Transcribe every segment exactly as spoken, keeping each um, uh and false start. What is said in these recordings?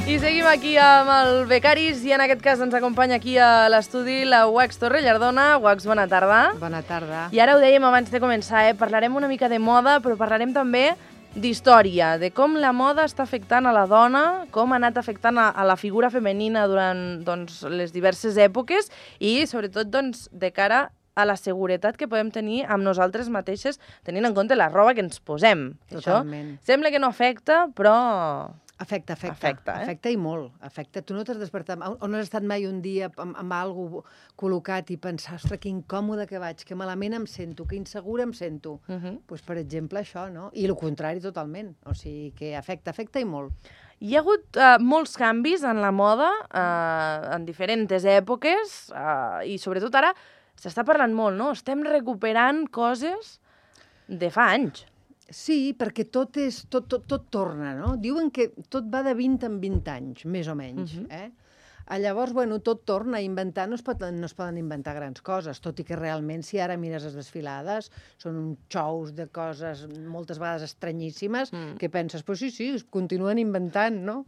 I seguim aquí amb el Becaris i en aquest cas ens acompanya aquí a l'estudi la Wax Torrellardona. Wax, bona tarda. Bona tarda. I ara ho dèiem abans de començar, eh? Parlarem una mica de moda, però parlarem també d'història, de com la moda està afectant a la dona, com ha anat afectant a, a la figura femenina durant doncs, les diverses èpoques i sobretot doncs, de cara a la seguretat que podem tenir amb nosaltres mateixes, tenint en compte la roba que ens posem. Totalment. Això sembla que no afecta, però... Afecta, afecta. Afecta, eh? Afecta i molt. Afecta. Tu no t'has despertat... On has estat mai un dia amb, amb algú col·locat i pensar, ostres, que incòmode que vaig, que malament em sento, que insegura em sento. Uh -huh. pues, per exemple, això, no? I el contrari totalment. O sigui, que afecta, afecta i molt. Hi ha hagut uh, molts canvis en la moda, uh, en diferents èpoques, uh, i sobretot ara s'està parlant molt, no? Estem recuperant coses de fa anys. Sí, perquè tot, és, tot, tot, tot torna, no? Diuen que tot va de vint en vint anys, més o menys, uh -huh. eh? Llavors, bueno, tot torna a inventar, no es, pot, no es poden inventar grans coses, tot i que realment, si ara mires les desfilades, són uns xous de coses moltes vegades estranyíssimes, mm. que penses, pues sí, sí, es continuen inventant, no?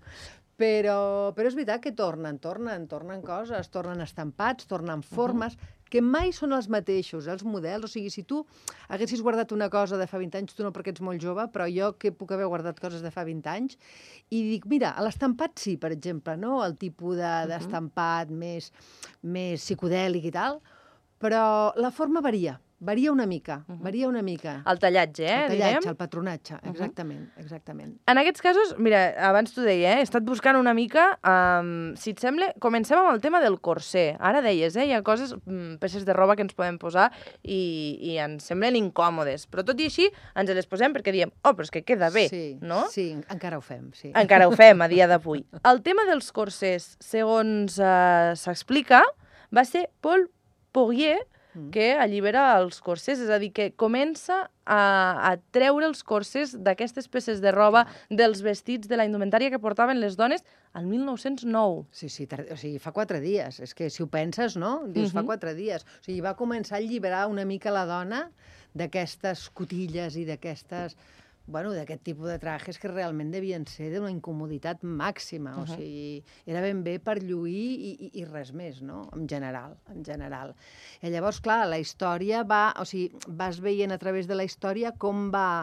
Però, però és veritat que tornen, tornen, tornen coses, tornen estampats, tornen formes, uh-huh. que mai són els mateixos, els models. O sigui, si tu haguessis guardat una cosa de fa vint anys, tu no perquè ets molt jove, però jo que puc haver guardat coses de fa vint anys, i dic, mira, l'estampat sí, per exemple, no? El tipus d'estampat de, uh-huh. més, més psicodèlic i tal, però la forma varia. Varia una mica, uh -huh. varia una mica. El tallatge, eh? El tallatge, direm? el patronatge, exactament, uh -huh. exactament. En aquests casos, mira, abans t'ho deia, eh? he estat buscant una mica, um, si et sembla, comencem amb el tema del corser. Ara deies, eh? hi ha coses, mm, peces de roba que ens podem posar i, i ens semblen incòmodes, però tot i així ens les posem perquè diem, oh, però és que queda bé, sí, no? Sí, encara ho fem, sí. Encara ho fem a dia d'avui. El tema dels corsers, segons uh, s'explica, va ser Paul Poirier, que allibera els corsers, és a dir, que comença a, a treure els corsers d'aquestes peces de roba, dels vestits, de la indumentària que portaven les dones al mil nou-cents nou. Sí, sí, o sigui, fa quatre dies. És que si ho penses, no? Dius, uh-huh. fa quatre dies. O sigui, va començar a alliberar una mica la dona d'aquestes cotilles i d'aquestes... bueno, d'aquest tipus de trajes que realment devien ser d'una incomoditat màxima, uh-huh. o sigui, era ben bé per lluir i, i, i res més, no?, en general, en general. I llavors, clar, la història va, o sigui, vas veient a través de la història com va,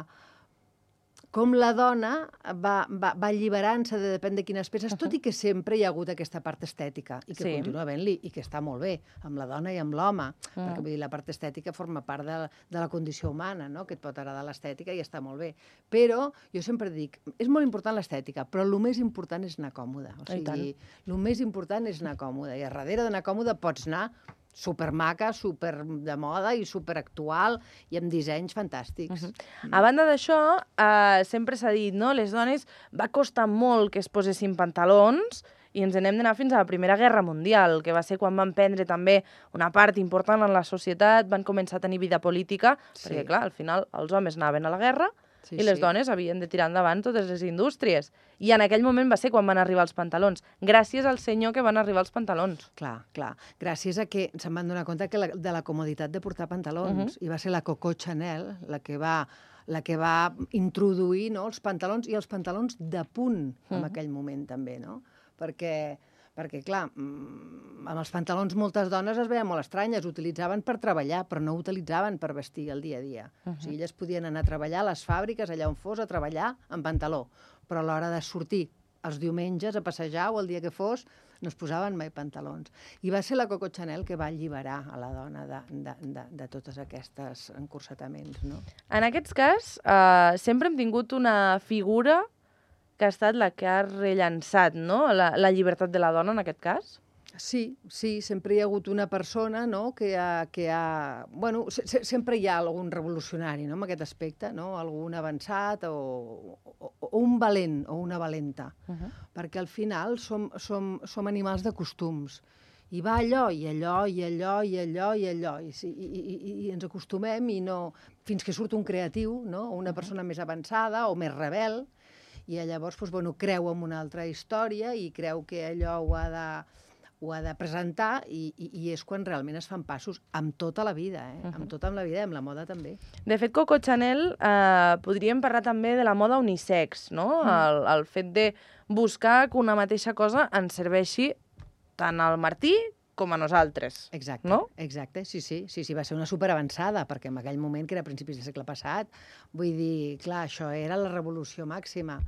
com la dona va, va, va alliberant-se de depèn de quines peces, uh-huh. tot i que sempre hi ha hagut aquesta part estètica, i que sí. continua havent-li, i que està molt bé, amb la dona i amb l'home, uh-huh. perquè vull dir, la part estètica forma part de, de la condició humana, no?, que et pot agradar l'estètica i està molt bé. Però jo sempre dic, és molt important l'estètica, però el més important és anar còmode. O sigui, el més important és anar còmode, i a darrere d'anar còmode pots anar supermaca, super de moda i superactual i amb dissenys fantàstics. Uh-huh. mm. A banda d'això, eh, sempre s'ha dit, no?, les dones va costar molt que es posessin pantalons i ens n'hem d'anar fins a la Primera Guerra Mundial, que va ser quan van prendre també una part important en la societat, van començar a tenir vida política, sí. perquè, clar, al final els homes anaven a la guerra sí, i les sí. dones havien de tirar endavant totes les indústries. I en aquell moment va ser quan van arribar els pantalons. Gràcies al senyor que van arribar els pantalons. Clar, clar. Gràcies a que se'n van donar compte que la, de la comoditat de portar pantalons. Uh-huh. I va ser la Coco Chanel la que va, la que va introduir, no?, els pantalons, i els pantalons de punt en uh-huh. aquell moment també, no? Perquè... Perquè, clar, amb els pantalons moltes dones es veien molt estranyes, utilitzaven per treballar, però no utilitzaven per vestir el dia a dia. Uh-huh. O sigui, elles podien anar a treballar a les fàbriques, allà on fos, a treballar amb pantaló, però a l'hora de sortir els diumenges a passejar o el dia que fos, no es posaven mai pantalons. I va ser la Coco Chanel que va alliberar a la dona de, de, de, de totes aquestes encursetaments, no? En aquest cas, eh, sempre hem tingut una figura que ha estat la que ha rellançat, no?, la, la llibertat de la dona, en aquest cas? Sí, sí, sempre hi ha hagut una persona, no?, que ha... Que ha bueno, se, se, sempre hi ha algun revolucionari, no?, en aquest aspecte, no?, algun avançat o, o, o un valent o una valenta, uh-huh. perquè al final som, som, som animals de costums. I va allò, i allò, i allò, i allò, i allò, i, i, i, i ens acostumem i no... fins que surt un creatiu, no?, o una persona més avançada o més rebel, i llavors doncs, bueno, creu en una altra història i creu que allò ho ha de, ho ha de presentar i, i, i és quan realment es fan passos amb tota la vida, eh? Uh -huh. Amb tota la vida, amb la moda també. De fet, Coco Chanel, eh, podríem parlar també de la moda unisex, no? Mm. El, el fet de buscar que una mateixa cosa ens serveixi tant al Martí com a nosaltres. Exacte, no? exacte, sí, sí, sí, sí, va ser una superavançada, perquè en aquell moment, que era a principis del segle passat, vull dir, clar, això era la revolució màxima.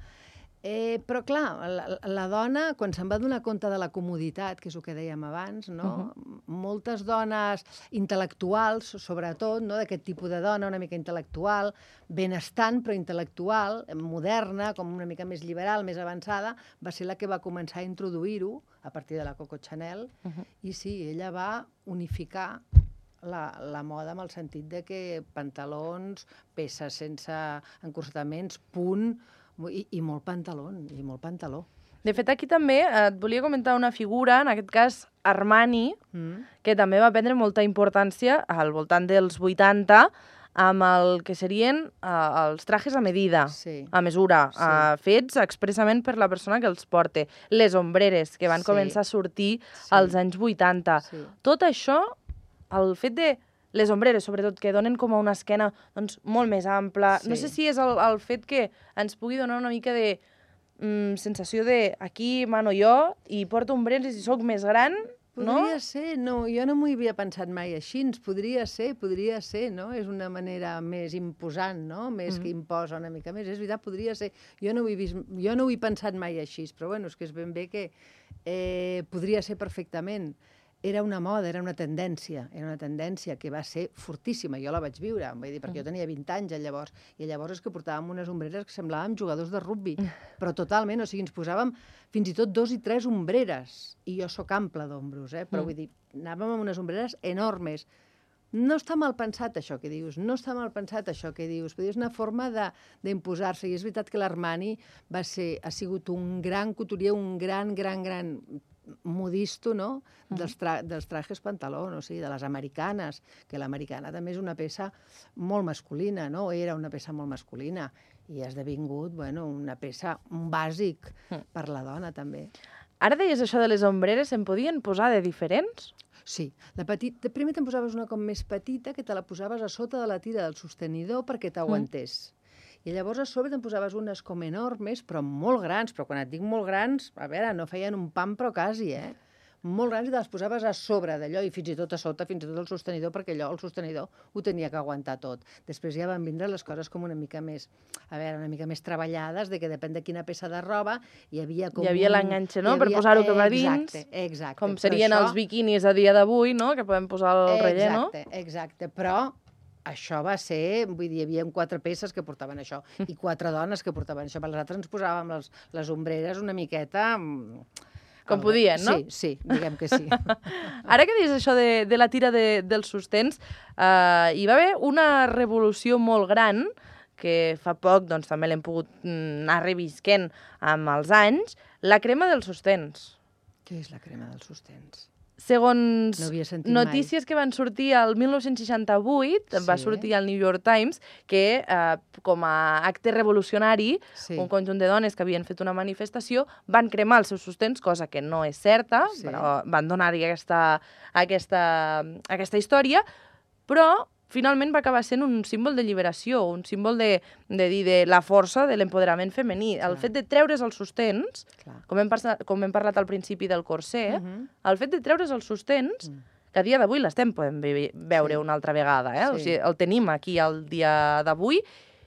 Eh, però, clar, la, la dona, quan se'n va donar compte de la comoditat, que és el que dèiem abans, no? Uh -huh. Moltes dones intel·lectuals, sobretot, no? D'aquest tipus de dona, una mica intel·lectual, benestant, però intel·lectual, moderna, com una mica més liberal, més avançada, va ser la que va començar a introduir-ho a partir de la Coco Chanel, uh -huh. i sí, ella va unificar La, la moda amb el sentit de que pantalons, peces sense encursetaments, punt, i, i molt pantaló, i molt pantaló. De fet, aquí també et volia comentar una figura, en aquest cas Armani, mm. que també va prendre molta importància al voltant dels vuitanta, amb el que serien uh, els trajes a medida, sí. a mesura, sí. uh, fets expressament per la persona que els porta. Les ombreres, que van sí. començar a sortir sí. als anys vuitanta. Sí. Tot això, el fet de les ombreres, sobretot, que donen com a una esquena doncs, molt més ampla. Sí. No sé si és el, el fet que ens pugui donar una mica de mm, sensació de aquí mano jo i porto ombreres i sóc més gran, no? Podria ser, no, jo no m'ho havia pensat mai així. Podria ser, podria ser, no? És una manera més imposant, no? Més mm. que imposa una mica més. És veritat, podria ser. Jo no ho he vist, jo no ho he pensat mai així, però bueno, és que és ben bé que eh, podria ser perfectament. Era una moda, era una tendència, era una tendència que va ser fortíssima. Jo la vaig viure, vull dir, perquè jo tenia vint anys llavors, i llavors és que portàvem unes ombreres que semblàvem jugadors de rugbi, però totalment, o sigui, ens posàvem fins i tot dos i tres ombreres, i jo sóc ample d'ombros, eh? Però vull dir, anàvem amb unes ombreres enormes. No està mal pensat això que dius, no està mal pensat això que dius, però és una forma d'imposar-se, i és veritat que l'Armani va ser, ha sigut un gran couturier, un gran, gran, gran modisto, no?, dels, tra dels trajes pantaló, o sigui, de les americanes, que l'americana també és una peça molt masculina, no?, era una peça molt masculina, i ha esdevingut, bueno, una peça, un bàsic per la dona, també. Ara deies això de les ombreres, se'n podien posar de diferents? Sí. La petit... Primer te'n posaves una com més petita, que te la posaves a sota de la tira del sostenidor perquè t'aguantés. Mm. I llavors a sobre te'n posaves unes com enormes, però molt grans, però quan et dic molt grans, a veure, no feien un pam, però quasi, eh? Molt grans, i te les posaves a sobre d'allò, i fins i tot a sota, fins i tot el sostenidor, perquè allò, el sostenidor, ho tenia que aguantar tot. Després ja van vindre les coses com una mica més, a veure, una mica més treballades, de que depèn de quina peça de roba, hi havia com... Hi havia l'enganxe, no?, per posar-ho cap a dins. Exacte, exacte. Com serien els biquinis a dia d'avui, no?, que podem posar el relleno. Exacte, exacte, però... Això va ser, vull dir, hi havia quatre peces que portaven això, i quatre dones que portaven això. Per les altres ens posàvem les, les ombreres una miqueta... Com podien, no? Sí, sí, diguem que sí. Ara que dius això de, de la tira de, dels sostens, eh, hi va haver una revolució molt gran, que fa poc doncs, també l'hem pogut anar revisquent amb els anys, la crema dels sostens. Què és la crema dels sostens? Segons no notícies mai. que van sortir el mil nou-cents seixanta-vuit, sí. va sortir al New York Times que, eh, com a acte revolucionari, sí. un conjunt de dones que havien fet una manifestació van cremar els seus sostens, cosa que no és certa, sí. però van donar-hi aquesta, aquesta, aquesta història, però finalment va acabar sent un símbol de lliberació, un símbol de, de dir de la força de l'empoderament femení. Clar. El fet de treure's els sostens, com hem, com hem parlat al principi del corset, uh -huh. el fet de treure's els sostens, uh-huh. que a dia d'avui l'estem podem veure sí. una altra vegada, eh? Sí. O sigui, el tenim aquí al dia d'avui,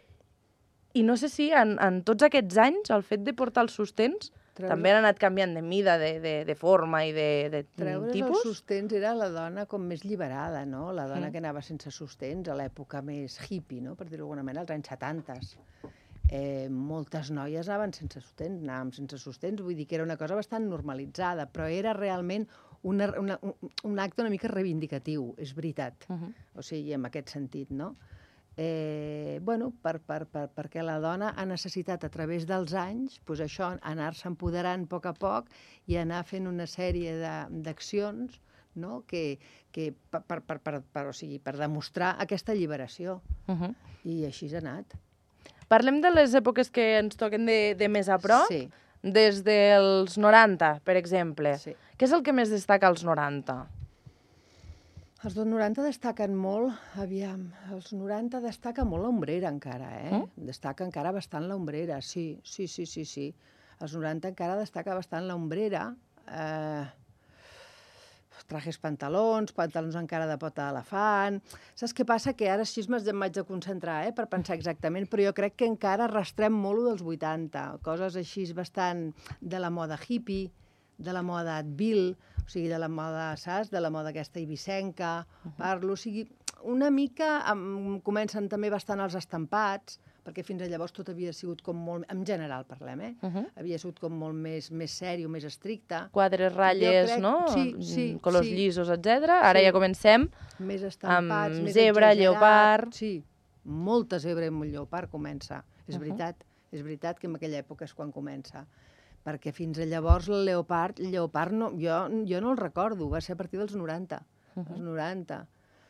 i no sé si en, en tots aquests anys el fet de portar els sostens Treure... també han anat canviant de mida, de, de, de forma i de, de Treure's tipus. Els sostens era la dona com més liberada, no? La dona mm. que anava sense sostens a l'època més hippie, no? Per dir-ho d'alguna manera, als anys setanta. Eh, moltes noies anaven sense sostens, anàvem sense sostens, vull dir que era una cosa bastant normalitzada, però era realment una, una, un, un acte una mica reivindicatiu, és veritat. Uh -huh. O sigui, en aquest sentit, no? Eh, bueno, per, per, per, perquè la dona ha necessitat a través dels anys pues això, anar-se empoderant a poc a poc i anar fent una sèrie d'accions, no? que, que per, per, per, per, per, o sigui, per demostrar aquesta alliberació. Uh -huh. I així ha anat. Parlem de les èpoques que ens toquen de, de més a prop. Sí. Des dels noranta, per exemple. Sí. Què és el que més destaca als noranta? Els dels noranta destaquen molt, aviam, els noranta destaca molt l'ombrera encara, eh? Mm? Destaca encara bastant l'ombrera, sí, sí, sí, sí, sí. Els noranta encara destaca bastant l'ombrera, eh, trajes pantalons, pantalons encara de pota d'elefant... Saps què passa? Que ara així m'haig de concentrar, eh, per pensar exactament, però jo crec que encara arrastrem molt dels vuitanta, coses així bastant de la moda hippie, de la moda Advil, o sigui, de la moda, saps? De la moda aquesta ibicenca, parlo, o sigui, una mica um, comencen també bastant els estampats, perquè fins a llavors tot havia sigut com molt... En general, parlem, eh? Uh -huh. Havia sigut com molt més, més sèrio, més estricte. Quadres, ratlles, crec... no? Sí, sí. Colors sí. llisos, etcètera. Ara sí. ja comencem més estampats, amb més zebra, exagerat. lleopard... Sí, molta zebra i molt lleopard comença. És uh -huh. veritat, és veritat que en aquella època és quan comença. Perquè fins a llavors el lleopard, el lleopard no, jo, jo no el recordo, va ser a partir dels noranta. Uh -huh. Els noranta.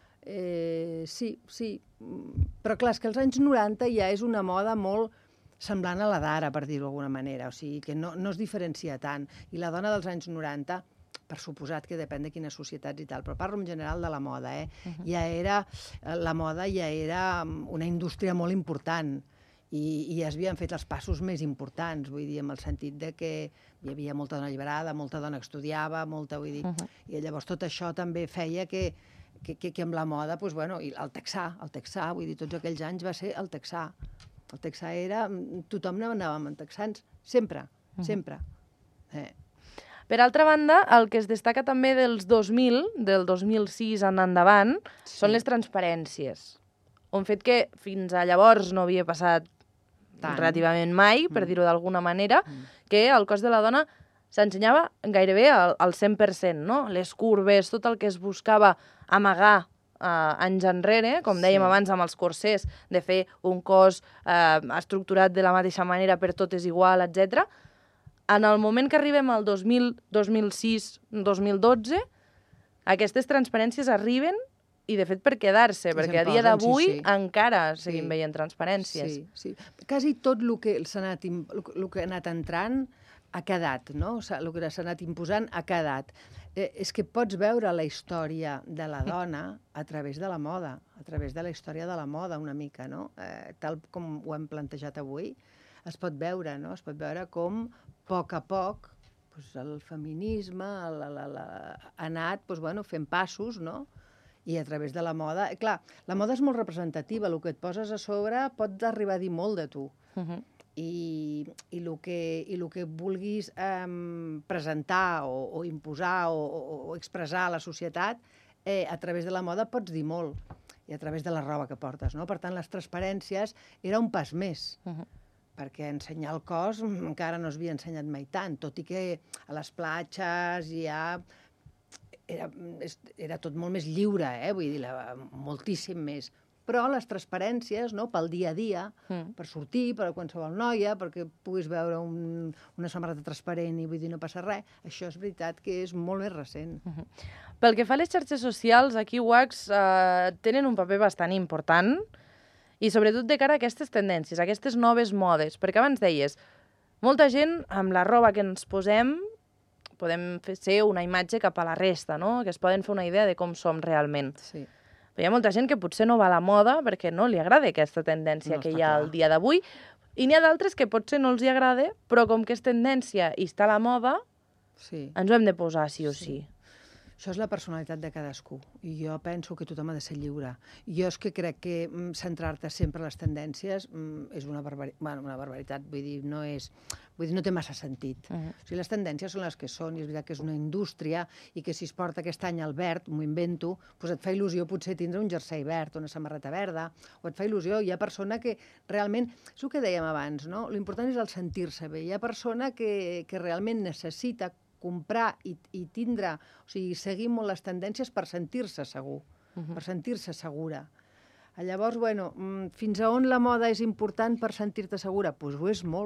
Eh, sí, sí. Però clar, és que els anys noranta ja és una moda molt semblant a la d'ara, per dir-ho d'alguna manera. O sigui, que no, no es diferencia tant. I la dona dels anys noranta, per suposat que depèn de quines societats i tal, però parlo en general de la moda, eh? Uh -huh. Ja era, la moda ja era una indústria molt important. I, i es havien fet els passos més importants, vull dir, en el sentit de que hi havia molta dona alliberada, molta dona que estudiava, molta, vull dir... Uh -huh. I llavors tot això també feia que, que, que, que amb la moda, doncs, bueno, i el texà, el texà, vull dir, tots aquells anys va ser el texà. El texà era... Tothom anava amb texans, sempre, uh -huh. sempre. Eh. Per altra banda, el que es destaca també dels dos mil, del dos mil sis en endavant, sí. són les transparències. Un fet que fins a llavors no havia passat tant. Relativament mai, per mm. dir-ho d'alguna manera, mm. que el cos de la dona s'ensenyava gairebé al, al cent per cent, no? Les curves, tot el que es buscava amagar eh, anys enrere, com dèiem sí. abans amb els corsers, de fer un cos eh, estructurat de la mateixa manera per tot és igual, etcètera. En el moment que arribem al dos mil, dos mil sis, dos mil dotze, aquestes transparències arriben i, de fet, per quedar-se, perquè a dia d'avui sí, sí. encara seguim sí. veient transparències. Sí, sí. Quasi tot el que s'ha anat, el que ha anat entrant ha quedat, no? El que s'ha anat imposant ha quedat. Eh, és que pots veure la història de la dona a través de la moda, a través de la història de la moda, una mica, no? Eh, tal com ho hem plantejat avui, es pot veure, no? Es pot veure com, a poc a poc, doncs, el feminisme la, la, la, ha anat doncs, bueno, fent passos, no? I a través de la moda... Clar, la moda és molt representativa, el que et poses a sobre pot arribar a dir molt de tu. Uh -huh. I, i, el que, i el que vulguis eh, presentar o, o imposar o, o, o expressar a la societat, eh, a través de la moda pots dir molt, i a través de la roba que portes, no? Per tant, les transparències era un pas més, uh -huh. perquè ensenyar el cos encara no s'havia ensenyat mai tant, tot i que a les platges ja... Era, era tot molt més lliure, eh? Vull dir, la, moltíssim més. Però les transparències, no?, pel dia a dia, mm. per sortir, per a qualsevol noia, perquè puguis veure un, una samarreta transparent i vull dir, no passa res, això és veritat que és molt més recent. Mm -hmm. Pel que fa a les xarxes socials, aquí Wax eh, tenen un paper bastant important i sobretot de cara a aquestes tendències, a aquestes noves modes, perquè abans deies, molta gent amb la roba que ens posem podem fer ser una imatge cap a la resta, no? Que es poden fer una idea de com som realment. Sí. Però hi ha molta gent que potser no va a la moda perquè no li agrada aquesta tendència no que hi ha al dia d'avui, i n'hi ha d'altres que potser no els hi agrada, però com que és tendència i està a la moda, sí. ens ho hem de posar sí o sí. sí. Això és la personalitat de cadascú, i jo penso que tothom ha de ser lliure. Jo és que crec que mm, centrar-te sempre en les tendències mm, és una, barbari... bueno, una barbaritat, vull dir, no és... Vull dir, no té massa sentit. Uh -huh. O sigui, les tendències són les que són, i és veritat que és una indústria, i que si es porta aquest any el verd, m'ho invento, doncs et fa il·lusió potser tindre un jersei verd, una samarreta verda, o et fa il·lusió. Hi ha persona que realment, és el que dèiem abans, no? L'important és el sentir-se bé. Hi ha persona que, que realment necessita comprar i, i tindre, o sigui, seguir molt les tendències per sentir-se segur, uh-huh. per sentir-se segura. Llavors, bueno, fins a on la moda és important per sentir-te segura? Doncs ho és molt,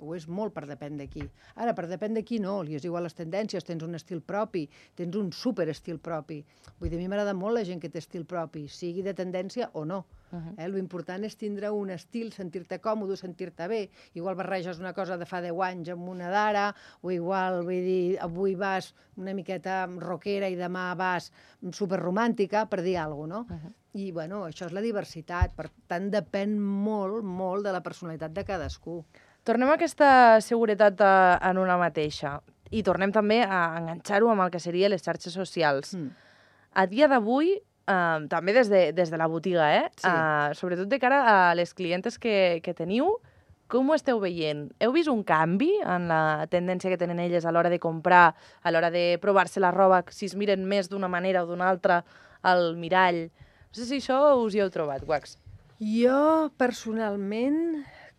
ho és molt per depèn de qui. Ara, per depèn de qui no, li és igual les tendències, tens un estil propi, tens un superestil propi. Vull dir, a mi m'agrada molt la gent que té estil propi, sigui de tendència o no. Uh-huh. eh? L'important és tindre un estil, sentir-te còmode, sentir-te bé. Igual barreges una cosa de fa deu anys amb una d'ara, o igual, vull dir, avui vas una miqueta rockera i demà vas superromàntica, per dir alguna cosa, no? Uh-huh. I, bueno, això és la diversitat. Per tant, depèn molt, molt de la personalitat de cadascú. Tornem a aquesta seguretat en una mateixa i tornem també a enganxar-ho amb el que seria les xarxes socials. Mm. A dia d'avui, eh, també des de, des de la botiga, eh? Sí. Eh, sobretot de cara a les clientes que, que teniu, com ho esteu veient? Heu vist un canvi en la tendència que tenen elles a l'hora de comprar, a l'hora de provar-se la roba, si es miren més d'una manera o d'una altra al mirall? No sé si això us hi heu trobat, Wax. Jo, personalment,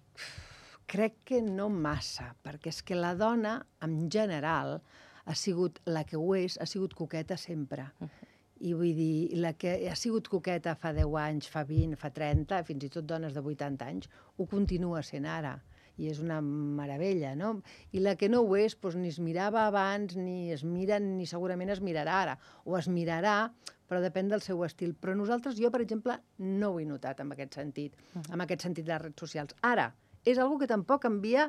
crec que no massa, perquè és que la dona, en general, ha sigut la que ho és, ha sigut coqueta sempre. Uh-huh. I vull dir, la que ha sigut coqueta fa deu anys, fa vint, fa trenta, fins i tot dones de vuitanta anys, ho continua sent ara. I és una meravella, no? I la que no ho és, doncs, ni es mirava abans, ni es mira, ni segurament es mirarà ara. O es mirarà, però depèn del seu estil. Però nosaltres, jo, per exemple, no ho he notat en aquest sentit, uh-huh. en aquest sentit de les redes socials. Ara, és una que tampoc havia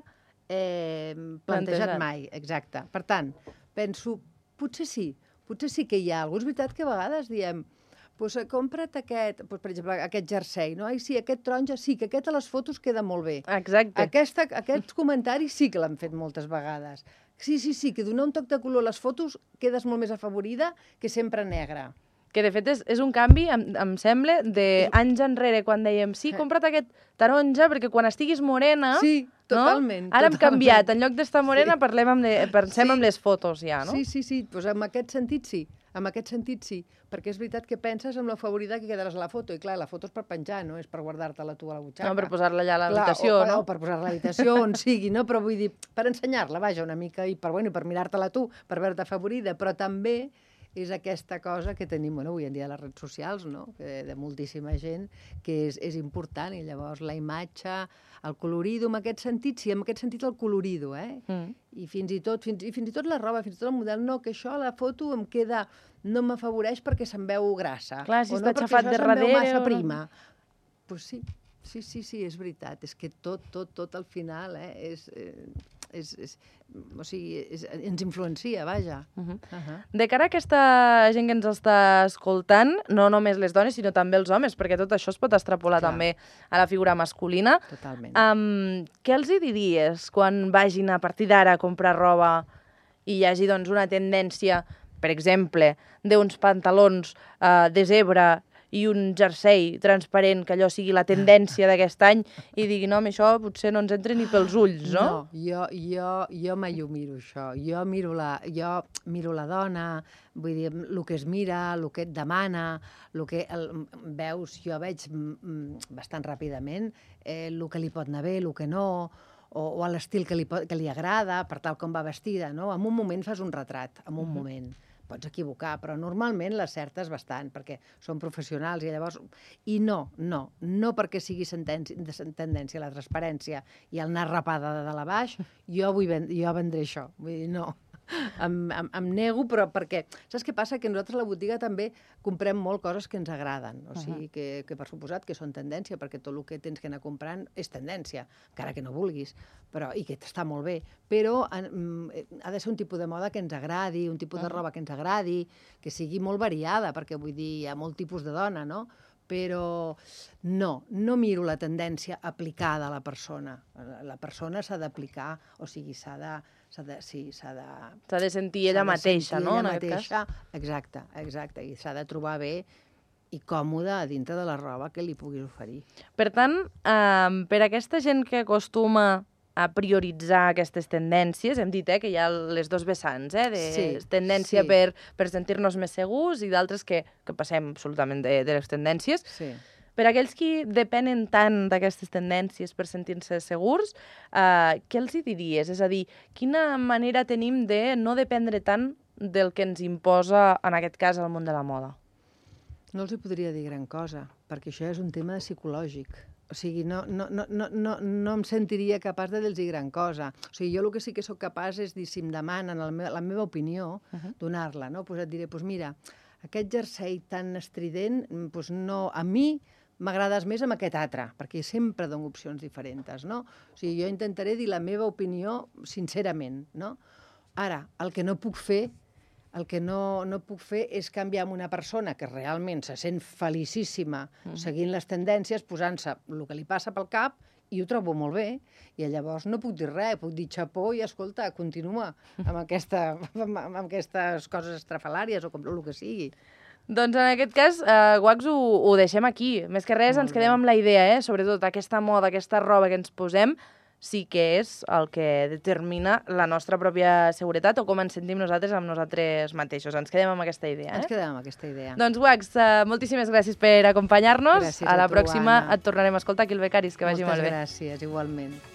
eh, plantejat Plantejat. mai, exacte. Per tant, penso, potser sí, potser sí que hi ha alguna cosa. És veritat que a vegades diem, pues, compra't aquest, pues, per exemple, aquest jersei, no? Ai, sí, aquest taronja, sí, que aquest a les fotos queda molt bé. Exacte. Aquesta, aquests comentaris sí que l'han fet moltes vegades. Sí, sí, sí, que donar un toc de color a les fotos quedes molt més afavorida que sempre negra. Que, de fet, és, és un canvi, em, em sembla, d'anys enrere, quan dèiem, sí, compra't aquest taronja, perquè quan estiguis morena... Sí, totalment. No? Ara totalment. hem canviat. En lloc d'estar morena, sí. parlem amb le, pensem sí. amb les fotos, ja, no? Sí, sí, sí. Pues en aquest sentit, sí. En aquest sentit, sí. Perquè és veritat que penses en la favorita que quedaràs a la foto. I, clar, la foto és per penjar, no és per guardar-te-la tu a la butxaca. No, per posar-la allà a l'habitació, no? O per posar-la a l'habitació, on sigui, no? Però vull dir, per ensenyar-la, vaja, una mica, i per, bueno, per mirar-te-la tu, per veure-te afavorida, però també és aquesta cosa que tenim, bueno, avui en dia a les redes socials, no? Que de moltíssima gent, que és, és important, i llavors la imatge, el colorido, en aquest sentit, sí, en aquest sentit el colorido, eh? Mm. I fins i tot, fins, i fins i tot la roba, fins i tot el model, no, que això a la foto em queda, no m'afavoreix perquè se'm veu grassa. Clar, si o està no, xafat de darrere... o massa prima. Doncs pues sí, sí, sí, sí, és veritat. És que tot, tot, tot al final, eh, és... Eh, És, és, o sigui, és, ens influencia, vaja. Uh-huh. Uh-huh. De cara a aquesta gent que ens està escoltant, no només les dones, sinó també els homes, perquè tot això es pot extrapolar Clar. també a la figura masculina. Totalment. Um, què els hi diries quan vagin a partir d'ara a comprar roba i hi hagi doncs, una tendència, per exemple, d'uns pantalons uh, de zebra i un jersei transparent, que allò sigui la tendència d'aquest any, i digui, no, això potser no ens entra ni pels ulls, no? No, jo, jo, jo mai ho miro, això. Jo miro la, jo miro la dona, vull dir, el que es mira, el que et demana, el que el, veus, jo veig mm, bastant ràpidament eh, el que li pot anar bé, el que no, o, o l'estil que, li pot, que li agrada, per tal com va vestida, no? En un moment fas un retrat, en un mm-hmm. moment. Pots equivocar, però normalment l'acertes bastant, perquè són professionals i llavors... I no, no, no perquè sigui tendència a la transparència i el anar rapada de dalt a baix, jo, vull vend jo vendré això. Vull dir, no. Em, em, em nego, però perquè... Saps què passa? Que nosaltres a la botiga també comprem molt coses que ens agraden. O sigui, que, que per suposat que són tendència, perquè tot el que tens que anar comprant és tendència, encara que no vulguis, però, i que està molt bé. Però en, ha de ser un tipus de moda que ens agradi, un tipus de roba que ens agradi, que sigui molt variada, perquè vull dir, hi ha molt tipus de dona, no? Però no, no miro la tendència aplicada a la persona. La persona s'ha d'aplicar, o sigui, s'ha de... S'ha de, sí, s'ha de... S'ha de sentir ella mateixa, no? Ella mateixa, exacte, exacte, i s'ha de trobar bé i còmode dintre de la roba que li puguis oferir. Per tant, eh, per a aquesta gent que acostuma a prioritzar aquestes tendències, hem dit eh, que hi ha les dos vessants, eh, de sí, tendència sí. per, per sentir-nos més segurs i d'altres que, que passem absolutament de, de les tendències. Sí. Per a aquells que depenen tant d'aquestes tendències per sentir-se segurs, eh, què els hi diries? És a dir, quina manera tenim de no dependre tant del que ens imposa, en aquest cas, el món de la moda? No els hi podria dir gran cosa, perquè això és un tema psicològic. O sigui, no, no, no, no, no, no em sentiria capaç de dir-los gran cosa. O sigui, jo el que sí que sóc capaç és dir, si em demanen la meva, la meva opinió, uh -huh. donar-la, no? Pues et diré, pues mira, aquest jersei tan estrident, pues no, a mi m'agrades més amb aquest altre, perquè sempre dono opcions diferents, no? O sigui, jo intentaré dir la meva opinió sincerament, no? Ara, el que no puc fer, el que no, no puc fer és canviar amb una persona que realment se sent felicíssima mm. seguint les tendències, posant-se el que li passa pel cap, i ho trobo molt bé, i llavors no puc dir res, puc dir xapó i, escolta, continua amb, aquesta, amb, amb aquestes coses estrafalàries o com el que sigui. Doncs en aquest cas, eh, Wax, ho, ho deixem aquí. Més que res, molt ens quedem bé. Amb la idea, eh? Sobretot aquesta moda, aquesta roba que ens posem, sí que és el que determina la nostra pròpia seguretat o com ens sentim nosaltres amb nosaltres mateixos. Ens quedem amb aquesta idea. Eh? Ens quedem amb aquesta idea. Doncs, Wax, uh, moltíssimes gràcies per acompanyar-nos. Gràcies a la a tu, pròxima Anna. et tornarem a escoltar aquí al Becaris. Que vagi Moltes molt bé. Moltes gràcies, igualment.